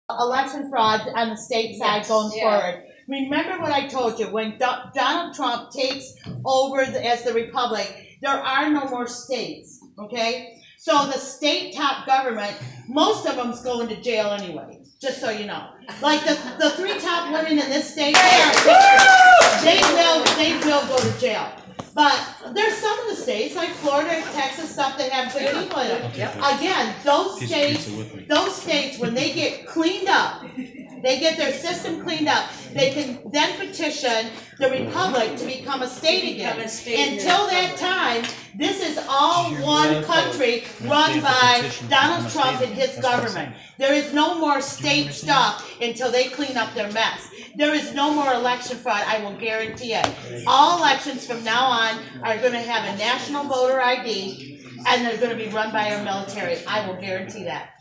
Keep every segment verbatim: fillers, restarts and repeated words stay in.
election fraud on the state side Yes, going yeah. forward. Remember what I told you, when Do- Donald Trump takes over the, as the republic, there are no more states, okay? So the state top government, most of them's going to jail anyway, just so you know. Like the, the three top women in this state, they are, they will, they will go to jail. But there's some of the states, like Florida, Texas, stuff that have good people in them. Yep. Again, those states, those states, when they get cleaned up, they get their system cleaned up, they can then petition the republic to become a state again. Become a state Until that time, this is all one country run by Donald Trump and his government. There is no more state stuff until they clean up their mess. There is no more election fraud, I will guarantee it. All elections from now on are going to have a national voter I D, and they're going to be run by our military. I will guarantee that.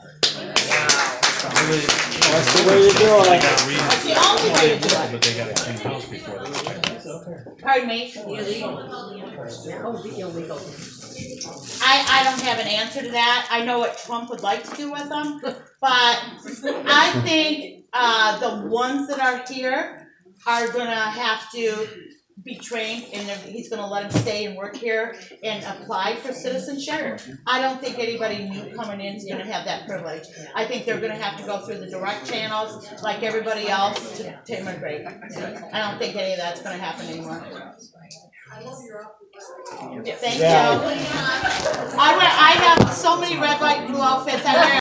That's the way to do it. That's the only way to do it. But they gotta clean house before they check. Pardon me? Illegal. That would be illegal. I, I don't have an answer to that. I know what Trump would like to do with them, but I think uh, the ones that are here are gonna have to be trained, and he's gonna let them stay and work here and apply for citizenship. I don't think anybody new coming in is gonna have that privilege. I think they're gonna have to go through the direct channels like everybody else to, to immigrate. I don't think any of that's gonna happen anymore. Thank Yeah. you. I wear, I have so many red, white, blue outfits. I wear